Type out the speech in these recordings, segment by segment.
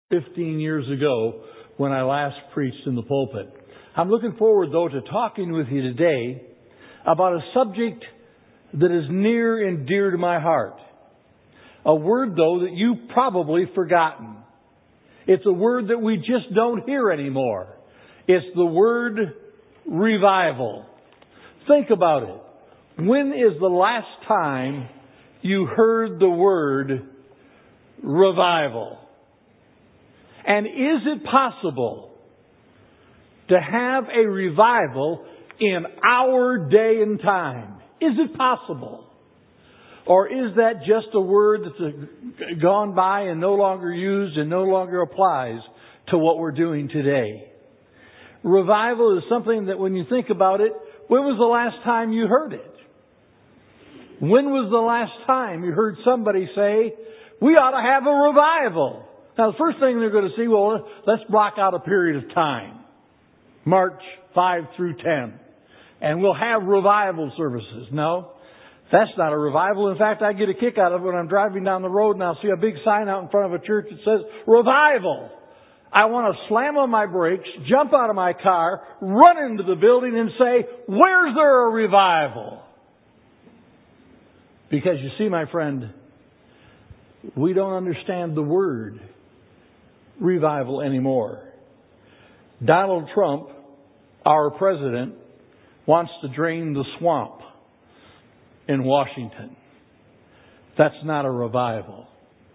15 years ago when I last preached in the pulpit. I'm looking forward, though, to talking with you today about a subject that is near and dear to my heart. A word, though, that you've probably forgotten. It's a word that we just don't hear anymore. It's the word revival. Think about it. When is the last time you heard the word revival? And is it possible to have a revival in our day and time? Is it possible? Or is that just a word that's gone by and no longer used and no longer applies to what we're doing today? Revival is something that when you think about it, when was the last time you heard it? When was the last time you heard somebody say, we ought to have a revival? Now, the first thing they're going to see, well, let's block out a period of time. March 5 through 10. And we'll have revival services. No, that's not a revival. In fact, I get a kick out of it when I'm driving down the road and I'll see a big sign out in front of a church that says, revival. I want to slam on my brakes, jump out of my car, run into the building and say, where's there a revival? Because you see, my friend, we don't understand the word revival anymore. Donald Trump, our president, wants to drain the swamp in Washington. That's not a revival.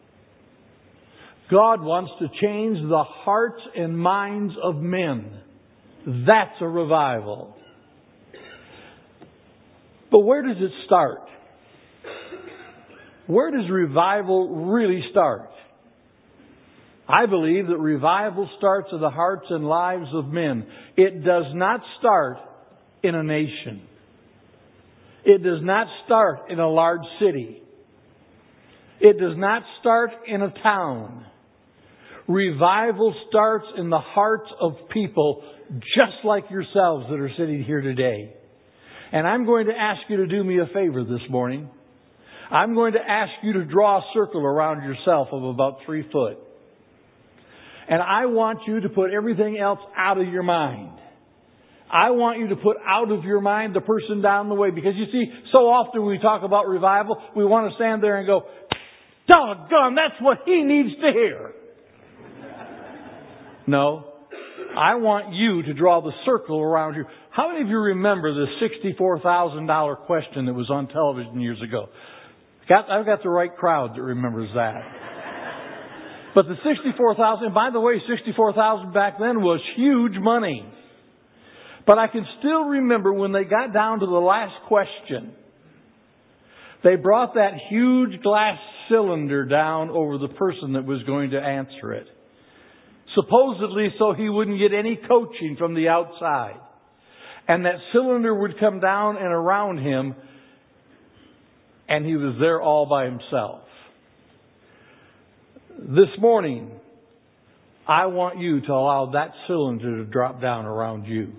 God wants to change the hearts and minds of men. That's a revival. But where does it start? Where does revival really start? I believe that revival starts in the hearts and lives of men. It does not start in a nation. It does not start in a large city. It does not start in a town. Revival starts in the hearts of people just like yourselves that are sitting here today. And I'm going to ask you to do me a favor this morning. I'm going to ask you to draw a circle around yourself of about 3 foot. And I want you to put everything else out of your mind. I want you to put out of your mind the person down the way. Because you see, so often when we talk about revival, we want to stand there and go, doggone, that's what he needs to hear. No. I want you to draw the circle around you. How many of you remember the $64,000 question that was on television years ago? I've got the right crowd that remembers that. But the $64,000, by the way, $64,000 back then was huge money. But I can still remember when they got down to the last question, they brought that huge glass cylinder down over the person that was going to answer it. Supposedly so he wouldn't get any coaching from the outside. And that cylinder would come down and around him, and he was there all by himself. This morning, I want you to allow that cylinder to drop down around you.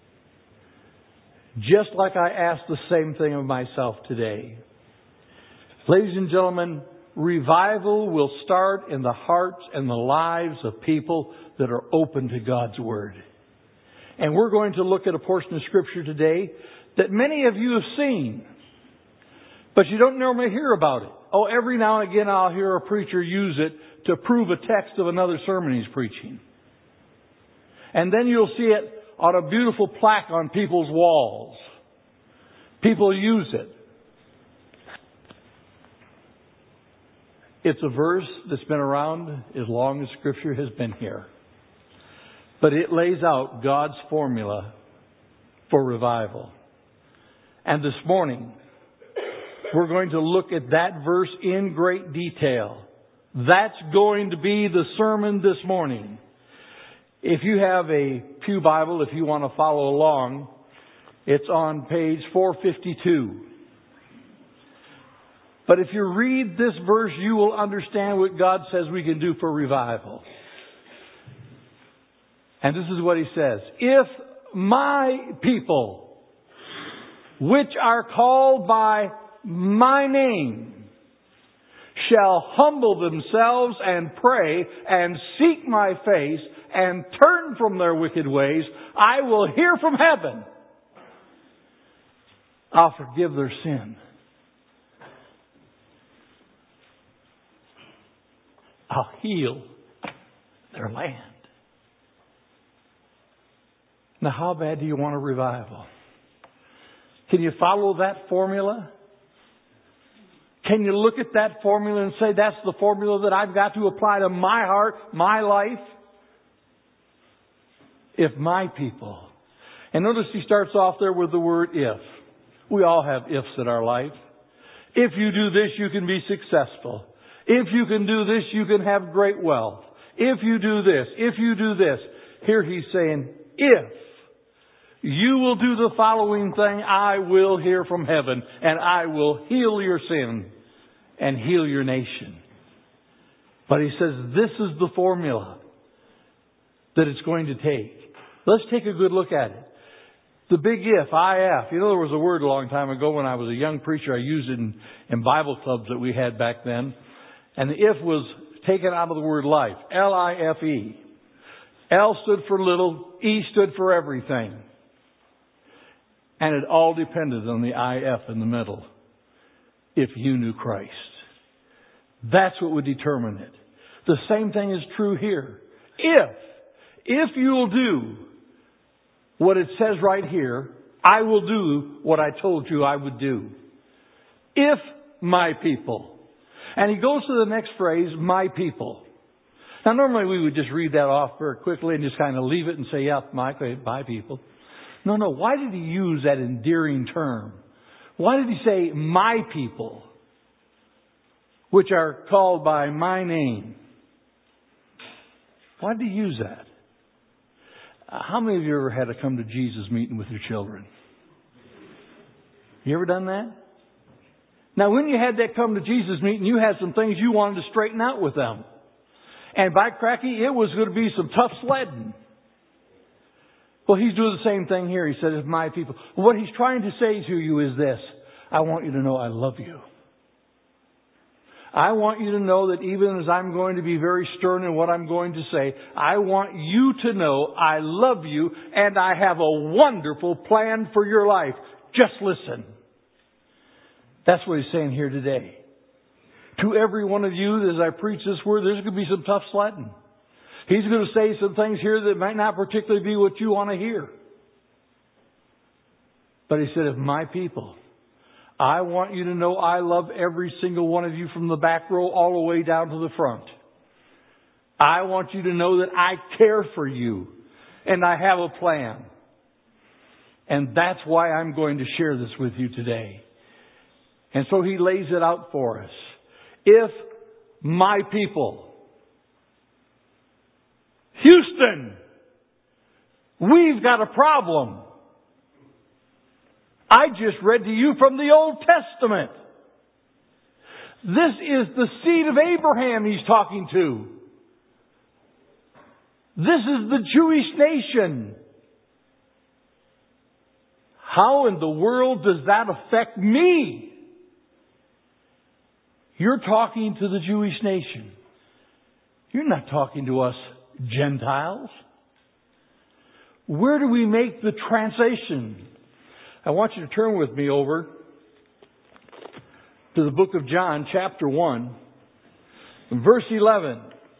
Just like I asked the same thing of myself today. Ladies and gentlemen, revival will start in the hearts and the lives of people that are open to God's Word. And we're going to look at a portion of Scripture today that many of you have seen, but you don't normally hear about it. Oh, every now and again I'll hear a preacher use it to prove a text of another sermon he's preaching. And then you'll see it on a beautiful plaque on people's walls. People use it. It's a verse that's been around as long as Scripture has been here. But it lays out God's formula for revival. And this morning, we're going to look at that verse in great detail. That's going to be the sermon this morning. If you have a Pew Bible, if you want to follow along, it's on page 452. But if you read this verse, you will understand what God says we can do for revival. And this is what He says. If my people, which are called by my name, shall humble themselves and pray and seek my face and turn from their wicked ways, I will hear from heaven. I'll forgive their sin. I'll heal their land. Now, how bad do you want a revival? Can you follow that formula? Can you look at that formula and say, that's the formula that I've got to apply to my heart, my life? If my people. And notice he starts off there with the word if. We all have ifs in our life. If you do this, you can be successful. If you can do this, you can have great wealth. If you do this, if you do this. Here he's saying, if you will do the following thing, I will hear from heaven, and I will heal your sin and heal your nation. But he says this is the formula that it's going to take. Let's take a good look at it. The big if, IF. You know, there was a word a long time ago when I was a young preacher. I used it in Bible clubs that we had back then. And the if was taken out of the word life. L-I-F-E. L stood for little. E stood for everything. And it all depended on the IF in the middle. If you knew Christ. That's what would determine it. The same thing is true here. If you'll do what it says right here, I will do what I told you I would do. If my people. And he goes to the next phrase, my people. Now normally we would just read that off very quickly and just kind of leave it and say, yeah, my people. No. Why did he use that endearing term? Why did he say my people, which are called by my name? Why did he use that? How many of you ever had a come to Jesus meeting with your children? You ever done that? Now when you had that come to Jesus meeting, you had some things you wanted to straighten out with them. And by cracky, it was going to be some tough sledding. Well, he's doing the same thing here. He said, if my people. What he's trying to say to you is this. I want you to know I love you. I want you to know that even as I'm going to be very stern in what I'm going to say, I want you to know I love you and I have a wonderful plan for your life. Just listen. That's what he's saying here today. To every one of you, as I preach this word, there's going to be some tough sledding. He's going to say some things here that might not particularly be what you want to hear. But he said, if my people, I want you to know I love every single one of you from the back row all the way down to the front. I want you to know that I care for you and I have a plan. And that's why I'm going to share this with you today. And so he lays it out for us. If my people, Houston, we've got a problem. I just read to you from the Old Testament. This is the seed of Abraham he's talking to. This is the Jewish nation. How in the world does that affect me? You're talking to the Jewish nation. You're not talking to us Gentiles. Where do we make the translation? I want you to turn with me over to the book of John, chapter 1, verse 11.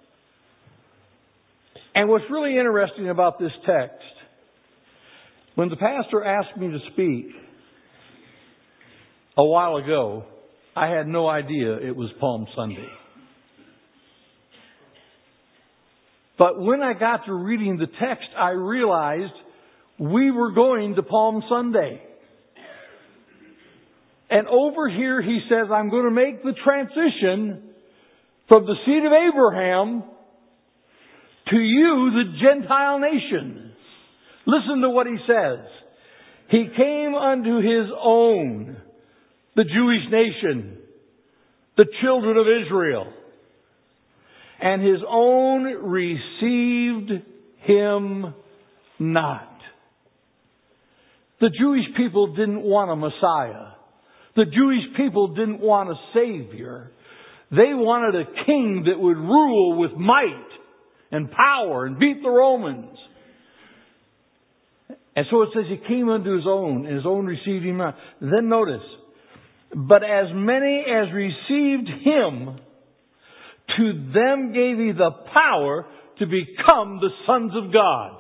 And what's really interesting about this text, when the pastor asked me to speak a while ago, I had no idea it was Palm Sunday. But when I got to reading the text, I realized we were going to Palm Sunday. And over here he says, I'm going to make the transition from the seed of Abraham to you, the Gentile nation. Listen to what he says. He came unto his own, the Jewish nation, the children of Israel. And his own received him not. The Jewish people didn't want a Messiah. The Jewish people didn't want a Savior. They wanted a king that would rule with might and power and beat the Romans. And so it says he came unto his own, and his own received him not. Then notice, but as many as received him, to them gave he the power to become the sons of God.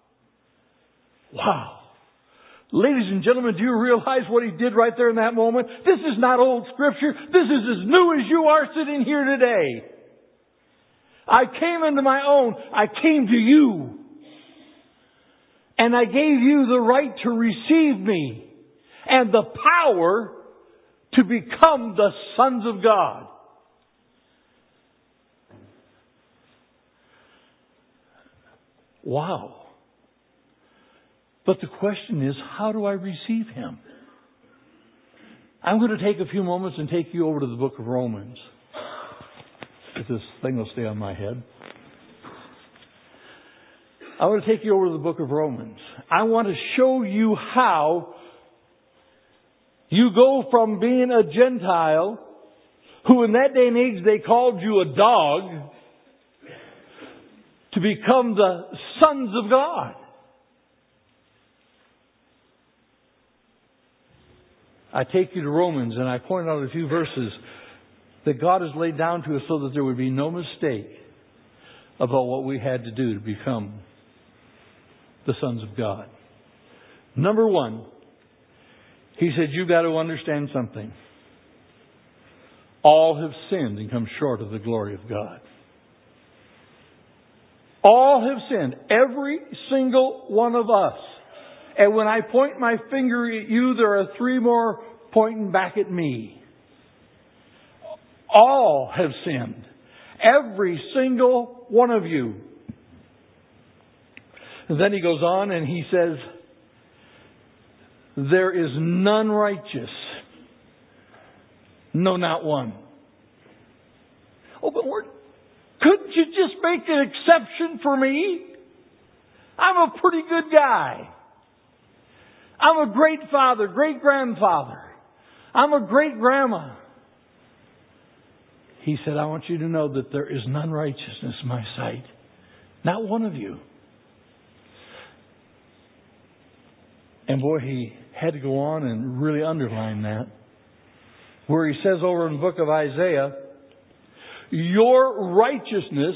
Wow. Ladies and gentlemen, do you realize what he did right there in that moment? This is not old Scripture. This is as new as you are sitting here today. I came into my own. I came to you. And I gave you the right to receive me and the power to become the sons of God. Wow. But the question is, how do I receive Him? I'm going to take a few moments and take you over to the book of Romans. If this thing will stay on my head. I want to take you over to the book of Romans. I want to show you how you go from being a Gentile, who in that day and age they called you a dog, to become the sons of God. I take you to Romans and I point out a few verses that God has laid down to us so that there would be no mistake about what we had to do to become the sons of God. Number one, He said, you've got to understand something. All have sinned and come short of the glory of God. All have sinned. Every single one of us. And when I point my finger at you, there are three more pointing back at me. All have sinned. Every single one of you. And then he goes on and he says, there is none righteous. No, not one. Oh, but Lord, couldn't you just make an exception for me? I'm a pretty good guy. I'm a great father, great grandfather. I'm a great grandma. He said, I want you to know that there is none righteousness in my sight. Not one of you. And boy, he had to go on and really underline that. Where he says over in the book of Isaiah, your righteousness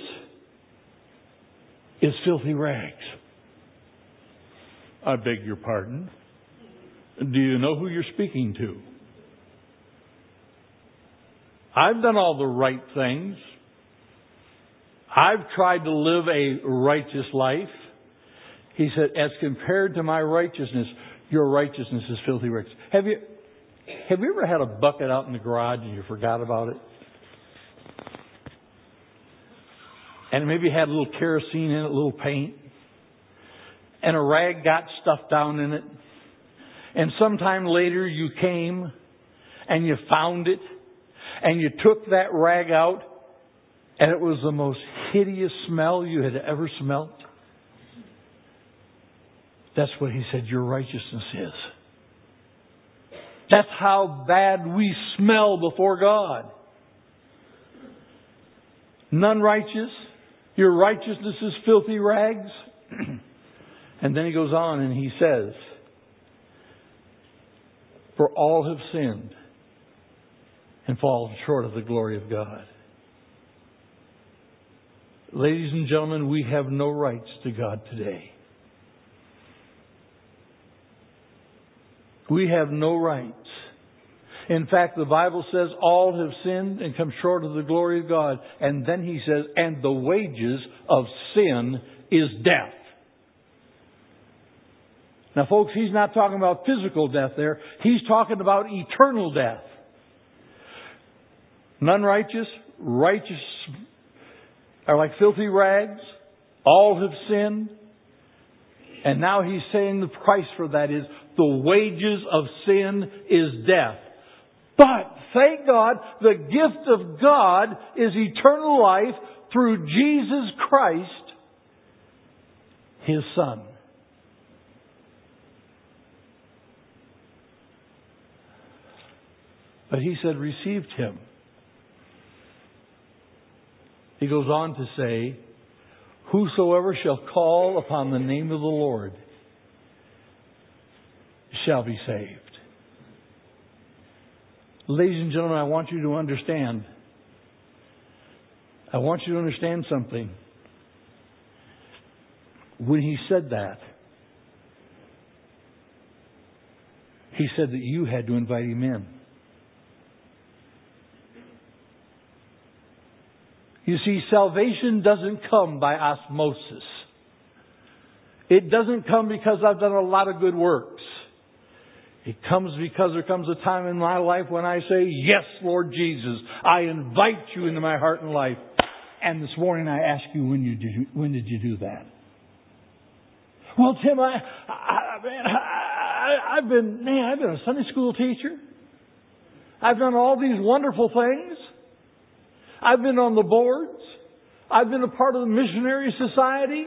is filthy rags. I beg your pardon. Do you know who you're speaking to? I've done all the right things. I've tried to live a righteous life. He said, as compared to my righteousness, your righteousness is filthy rags. Have you ever had a bucket out in the garage and you forgot about it? And maybe had a little kerosene in it, a little paint. And a rag got stuffed down in it. And sometime later you came and you found it. And you took that rag out. And it was the most hideous smell you had ever smelt. That's what he said your righteousness is. That's how bad we smell before God. None righteous. Your righteousness is filthy rags. And then he goes on and he says, for all have sinned and fallen short of the glory of God. Ladies and gentlemen, we have no rights to God today. We have no rights. In fact, the Bible says all have sinned and come short of the glory of God. And then he says, and the wages of sin is death. Now, folks, he's not talking about physical death there. He's talking about eternal death. None righteous, righteous are like filthy rags. All have sinned. And now he's saying the price for that is the wages of sin is death. But, thank God, the gift of God is eternal life through Jesus Christ, His Son. But he said, received Him. He goes on to say, whosoever shall call upon the name of the Lord shall be saved. Ladies and gentlemen, I want you to understand. I want you to understand something. When He said that, He said that you had to invite Him in. You see, salvation doesn't come by osmosis. It doesn't come because I've done a lot of good works. It comes because there comes a time in my life when I say, yes, Lord Jesus, I invite you into my heart and life. And this morning I ask you, when did you do that? Well, Tim, I've been a Sunday school teacher. I've done all these wonderful things. I've been on the boards. I've been a part of the missionary society.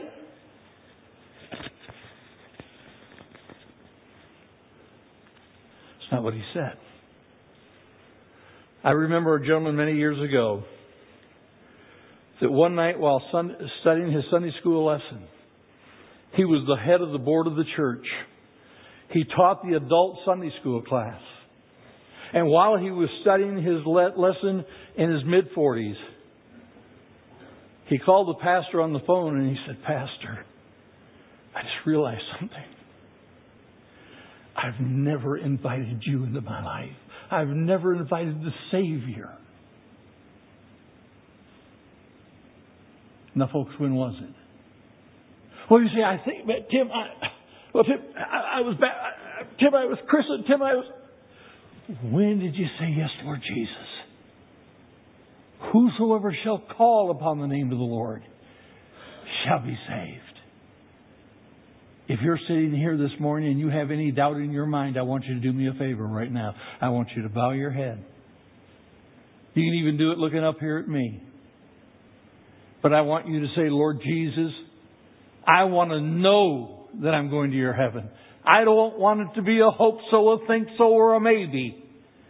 It's not what he said. I remember a gentleman many years ago that one night while studying his Sunday school lesson, he was the head of the board of the church. He taught the adult Sunday school class. And while he was studying his lesson in his mid-40s, he called the pastor on the phone and he said, Pastor, I just realized something. I've never invited you into my life. I've never invited the Savior. Now, folks, when was it? Well, you see, I think, but Tim, I was christened. Tim, I was. When did you say yes, Lord Jesus? Whosoever shall call upon the name of the Lord shall be saved. If you're sitting here this morning and you have any doubt in your mind, I want you to do me a favor right now. I want you to bow your head. You can even do it looking up here at me. But I want you to say, Lord Jesus, I want to know that I'm going to your heaven. I don't want it to be a hope so, a think so, or a maybe.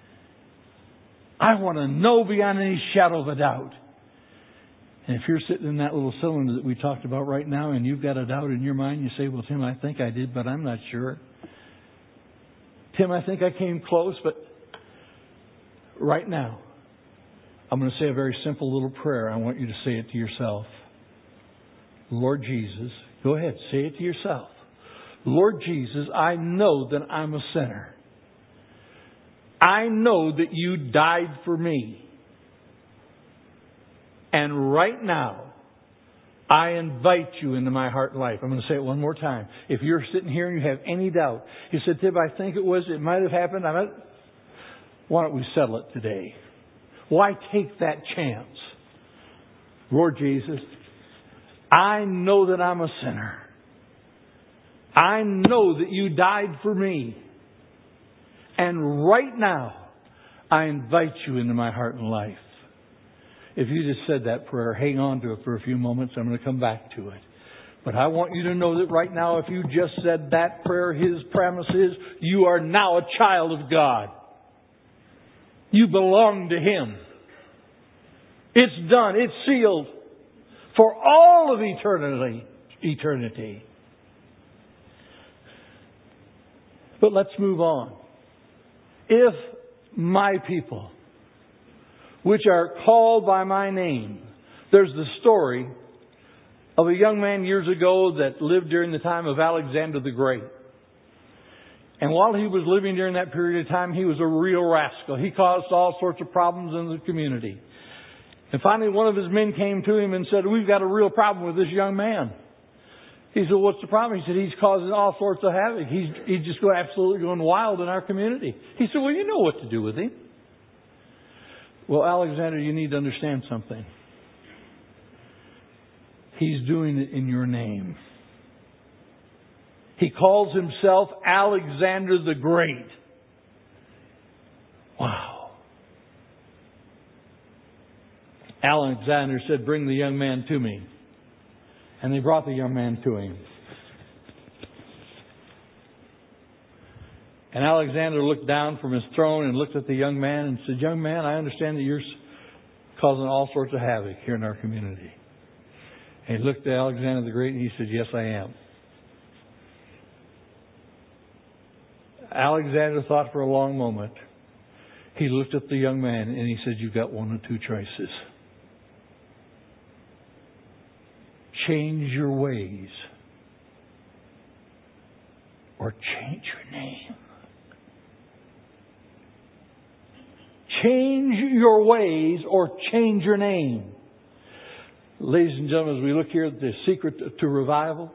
I want to know beyond any shadow of a doubt. And if you're sitting in that little cylinder that we talked about right now and you've got a doubt in your mind, you say, well, Tim, I think I did, but I'm not sure. Tim, I think I came close, but right now, I'm going to say a very simple little prayer. I want you to say it to yourself. Lord Jesus, go ahead, say it to yourself. Lord Jesus, I know that I'm a sinner. I know that you died for me. And right now, I invite you into my heart and life. I'm going to say it one more time. If you're sitting here and you have any doubt, you said, Tim, I think it might have happened. Why don't we settle it today? Why take that chance? Lord Jesus, I know that I'm a sinner. I know that you died for me. And right now, I invite you into my heart and life. If you just said that prayer, hang on to it for a few moments. I'm going to come back to it. But I want you to know that right now, if you just said that prayer, His promise is you are now a child of God. You belong to Him. It's done. It's sealed for all of eternity. But let's move on. If my people, which are called by my name, there's the story of a young man years ago that lived during the time of Alexander the Great. And while he was living during that period of time, he was a real rascal. He caused all sorts of problems in the community. And finally, one of his men came to him and said, we've got a real problem with this young man. He said, what's the problem? He said, he's causing all sorts of havoc. He's just absolutely going wild in our community. He said, well, you know what to do with him. Well, Alexander, you need to understand something. He's doing it in your name. He calls himself Alexander the Great. Wow. Alexander said, bring the young man to me. And they brought the young man to him. And Alexander looked down from his throne and looked at the young man and said, young man, I understand that you're causing all sorts of havoc here in our community. And he looked at Alexander the Great and he said, yes, I am. Alexander thought for a long moment. He looked at the young man and he said, you've got one of two choices. Change your ways or change your name. Change your ways or change your name. Ladies and gentlemen, as we look here at the secret to revival,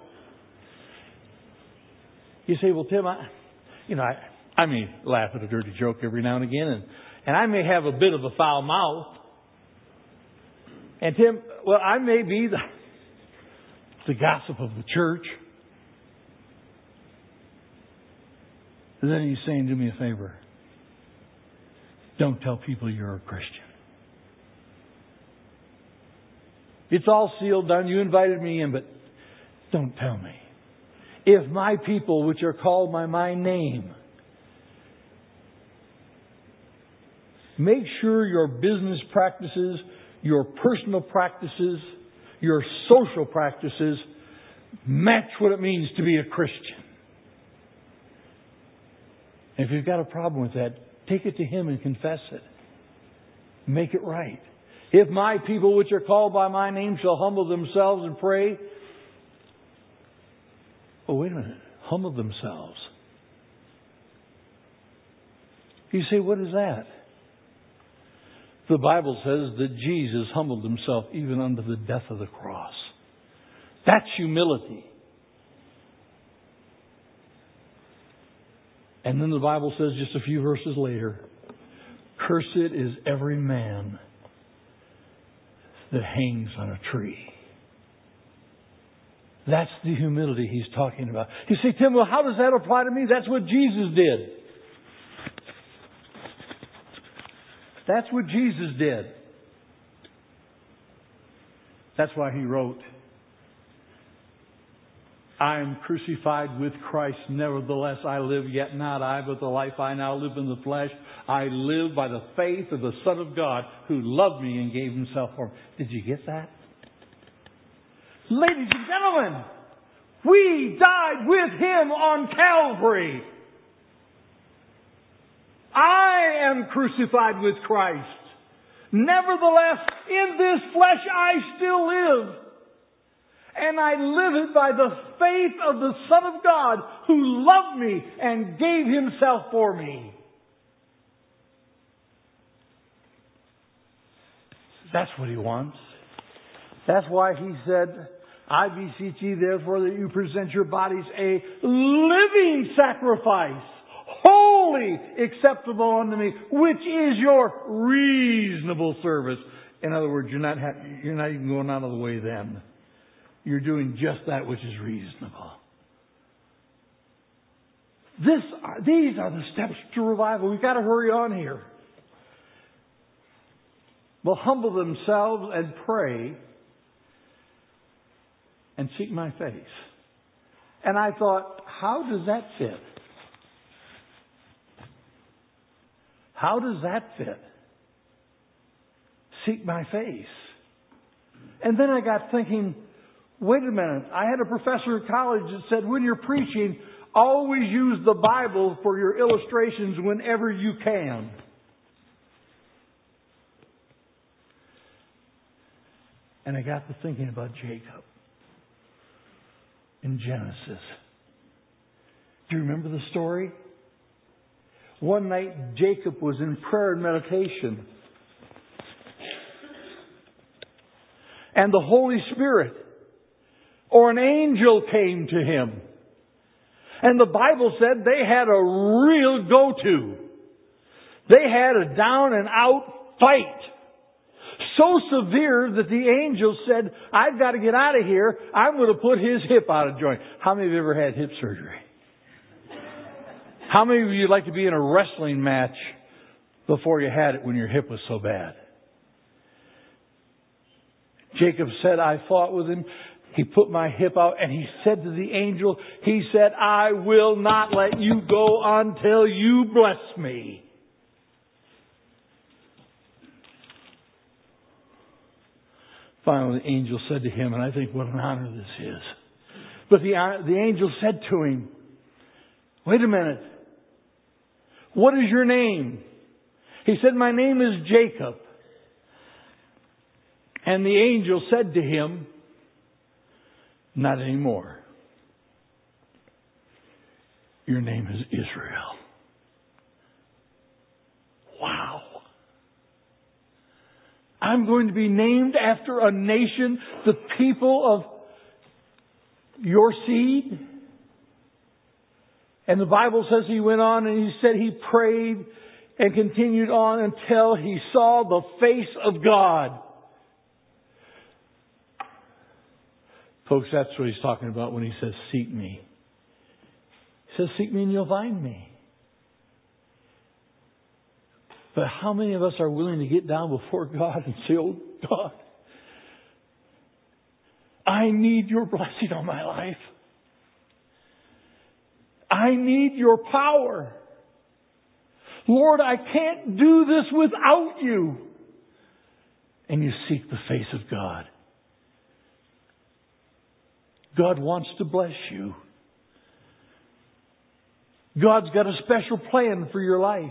you say, well, Tim, I may laugh at a dirty joke every now and again, and I may have a bit of a foul mouth. And Tim, well, I may be the gossip of the church. And then he's saying, do me a favor. Don't tell people you're a Christian. It's all sealed, done. You invited me in, but don't tell me. If my people, which are called by my name, make sure your business practices, your personal practices, your social practices match what it means to be a Christian. If you've got a problem with that, take it to Him and confess it. Make it right. If my people which are called by my name shall humble themselves and pray. Oh, wait a minute. Humble themselves. You say, what is that? The Bible says that Jesus humbled Himself even unto the death of the cross. That's humility. And then the Bible says just a few verses later, cursed is every man that hangs on a tree. That's the humility He's talking about. You say, Tim, well, how does that apply to me? That's what Jesus did. That's what Jesus did. That's why He wrote, I am crucified with Christ, nevertheless I live, yet not I, but the life I now live in the flesh, I live by the faith of the Son of God, who loved me and gave Himself for me. Did you get that? Ladies and gentlemen, we died with Him on Calvary. I am crucified with Christ. Nevertheless, in this flesh I still live. And I live it by the faith of the Son of God, who loved me and gave Himself for me. That's what He wants. That's why He said, I beseech ye therefore that you present your bodies a living sacrifice, holy, acceptable unto me, which is your reasonable service. In other words, you're not even going out of the way then. You're doing just that which is reasonable. These are the steps to revival. We've got to hurry on here. Will humble themselves and pray and seek my face. And I thought, how does that fit? How does that fit? Seek my face. And then I got thinking, wait a minute. I had a professor at college that said, when you're preaching, always use the Bible for your illustrations whenever you can. And I got to thinking about Jacob in Genesis. Do you remember the story? One night, Jacob was in prayer and meditation. And the Holy Spirit or an angel came to him. And the Bible said they had a real go-to. They had a down and out fight. So severe that the angel said, I've got to get out of here. I'm going to put his hip out of joint. How many of you have ever had hip surgery? How many of you like to be in a wrestling match before you had it when your hip was so bad? Jacob said, I fought with him. He put my hip out and he said to the angel, he said, I will not let you go until you bless me. Finally, the angel said to him, and I think what an honor this is. But the angel said to him, wait a minute. What is your name? He said, my name is Jacob. And the angel said to him, not anymore. Your name is Israel. Wow. I'm going to be named after a nation, the people of your seed. And the Bible says he went on and he said he prayed and continued on until he saw the face of God. Folks, that's what he's talking about when he says, seek me. He says, seek me and you'll find me. But how many of us are willing to get down before God and say, oh God, I need your blessing on my life. I need your power. Lord, I can't do this without you. And you seek the face of God. God wants to bless you. God's got a special plan for your life.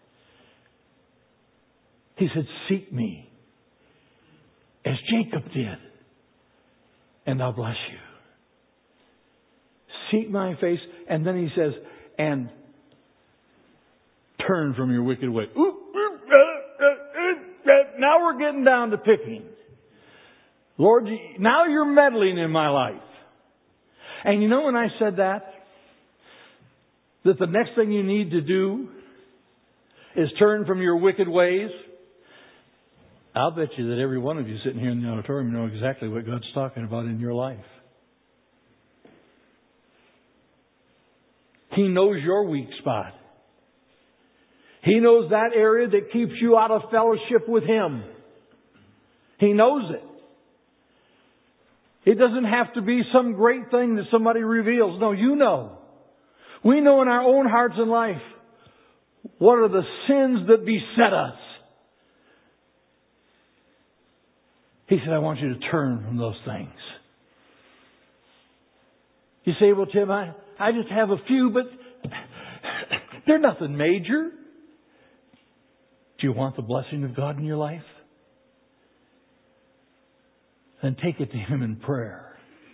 He said, seek me as Jacob did, and I'll bless you. Seek my face. And then he says, and turn from your wicked way. Now we're getting down to picking. Lord, now you're meddling in my life. And you know when I said that the next thing you need to do is turn from your wicked ways, I'll bet you that every one of you sitting here in the auditorium know exactly what God's talking about in your life. He knows your weak spot. He knows that area that keeps you out of fellowship with Him. He knows it. It doesn't have to be some great thing that somebody reveals. No, you know. We know in our own hearts and life what are the sins that beset us. He said, I want you to turn from those things. You say, well, Tim, I just have a few, but they're nothing major. Do you want the blessing of God in your life? Then take it to Him in prayer.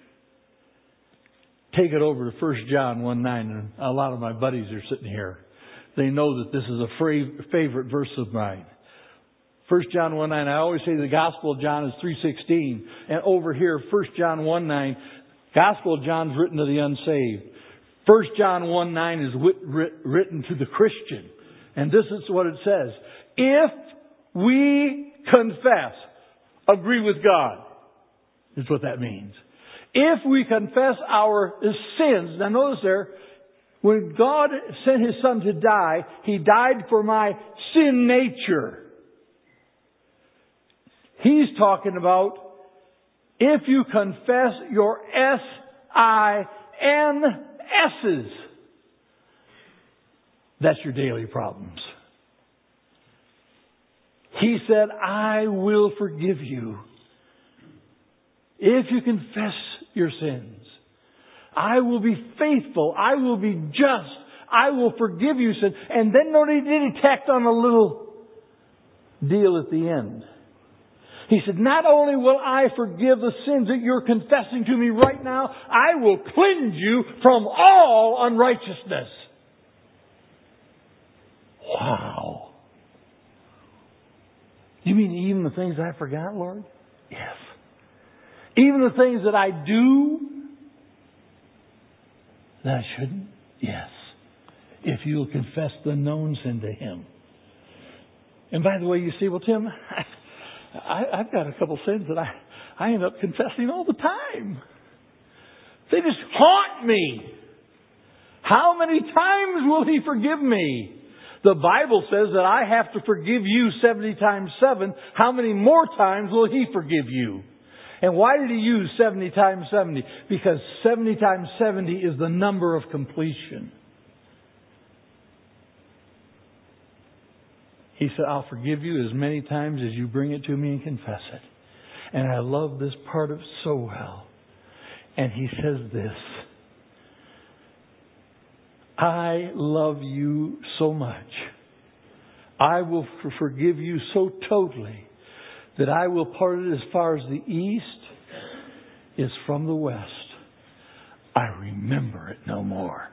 Take it over to 1 John 1:9. And a lot of my buddies are sitting here. They know that this is a favorite verse of mine. 1 John 1:9. I always say the Gospel of John is 3:16. And over here, 1 John 1:9. Gospel of John's written to the unsaved. 1 John 1:9 is written to the Christian. And this is what it says. If we confess, agree with God, is what that means. If we confess our sins, now notice there, when God sent His Son to die, He died for my sin nature. He's talking about if you confess your SINs, that's your daily problems. He said, I will forgive you. If you confess your sins, I will be faithful. I will be just. I will forgive you sin. And then notice he tacked on a little deal at the end. He said, not only will I forgive the sins that you're confessing to me right now, I will cleanse you from all unrighteousness. Wow. You mean even the things I forgot, Lord? Yes. Even the things that I do that I shouldn't? Yes. If you'll confess the known sin to Him. And by the way, you see, well, Tim, I've got a couple sins that I end up confessing all the time. They just haunt me. How many times will He forgive me? The Bible says that I have to forgive you 70 times 7. How many more times will He forgive you? And why did He use 70 times 70? Because 70 times 70 is the number of completion. He said, I'll forgive you as many times as you bring it to me and confess it. And I love this part of it so well. And he says this: I love you so much. I will forgive you so totally that I will part it as far as the east is from the west. I remember it no more.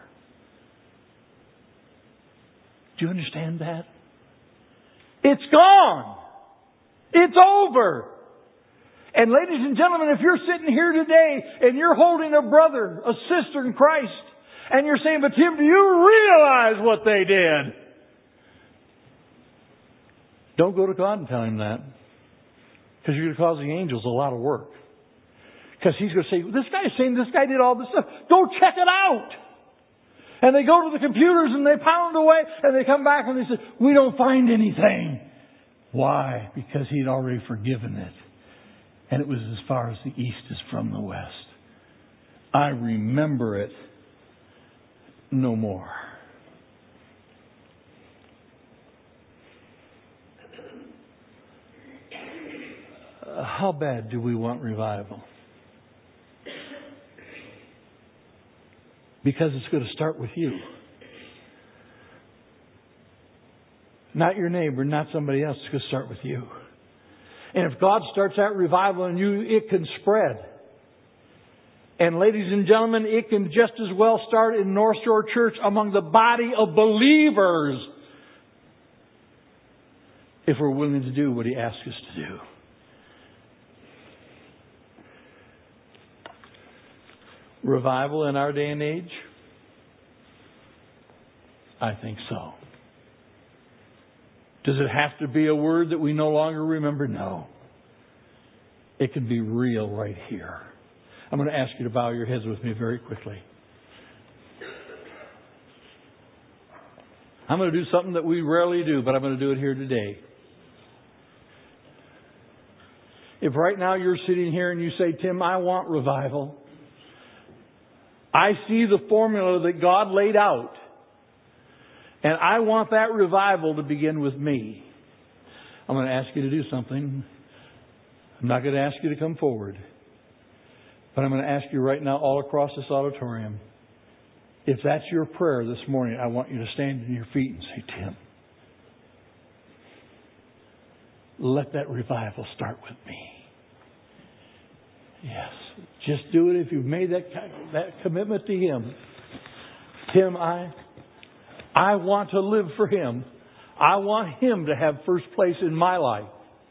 Do you understand that? It's gone. It's over. And ladies and gentlemen, if you're sitting here today and you're holding a brother, a sister in Christ, and you're saying, but Tim, do you realize what they did? Don't go to God and tell Him that. Because you're going to cause the angels a lot of work. Because He's going to say, this guy is saying this guy did all this stuff. Go check it out. And they go to the computers and they pound away and they come back and they say, we don't find anything. Why? Because He'd already forgiven it. And it was as far as the east is from the west. I remember it no more. How bad do we want revival? Because it's going to start with you. Not your neighbor, not somebody else. It's going to start with you. And if God starts that revival in you, it can spread. And ladies and gentlemen, it can just as well start in North Shore Church among the body of believers if we're willing to do what He asks us to do. Revival in our day and age? I think so. Does it have to be a word that we no longer remember? No. It can be real right here. I'm going to ask you to bow your heads with me very quickly. I'm going to do something that we rarely do, but I'm going to do it here today. If right now you're sitting here and you say, Tim, I want revival. I see the formula that God laid out. And I want that revival to begin with me. I'm going to ask you to do something. I'm not going to ask you to come forward. But I'm going to ask you right now all across this auditorium. If that's your prayer this morning, I want you to stand on your feet and say, Tim, let that revival start with me. Yes. Just do it if you've made that commitment to Him. Tim, I want to live for Him. I want Him to have first place in my life.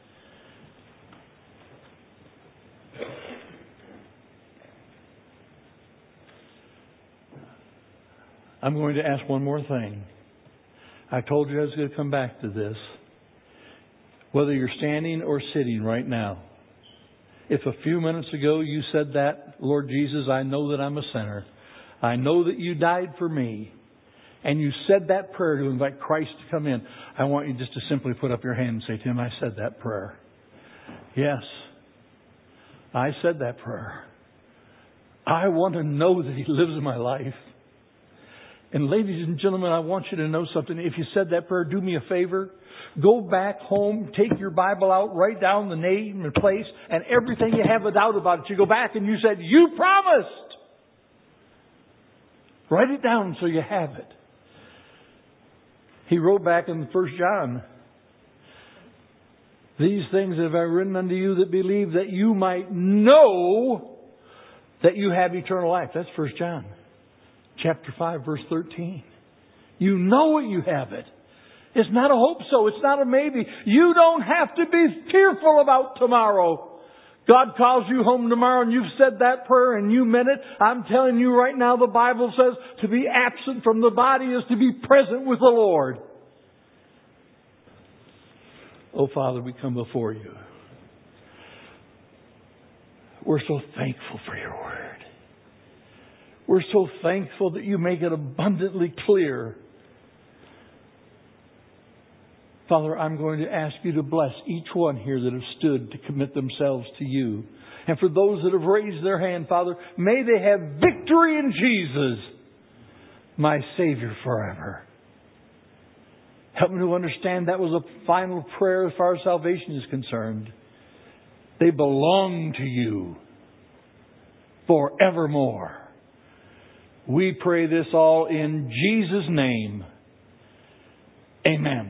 I'm going to ask one more thing. I told you I was going to come back to this. Whether you're standing or sitting right now, if a few minutes ago you said that, Lord Jesus, I know that I'm a sinner. I know that you died for me. And you said that prayer to invite Christ to come in. I want you just to simply put up your hand and say, Tim, I said that prayer. Yes, I said that prayer. I want to know that He lives in my life. And ladies and gentlemen, I want you to know something. If you said that prayer, do me a favor. Go back home, take your Bible out, write down the name and place and everything you have a doubt about it. You go back and you said, you promised. Write it down so you have it. He wrote back in 1 John, these things have I written unto you that believe that you might know that you have eternal life. That's 1 John chapter 5, verse 13. You know it, you have it. It's not a hope so. It's not a maybe. You don't have to be fearful about tomorrow. God calls you home tomorrow and you've said that prayer and you meant it. I'm telling you right now, the Bible says to be absent from the body is to be present with the Lord. Oh, Father, we come before you. We're so thankful for your word. We're so thankful that you make it abundantly clear. Father, I'm going to ask you to bless each one here that have stood to commit themselves to you. And for those that have raised their hand, Father, may they have victory in Jesus, my Savior forever. Help me to understand that was a final prayer as far as salvation is concerned. They belong to You forevermore. We pray this all in Jesus' name. Amen.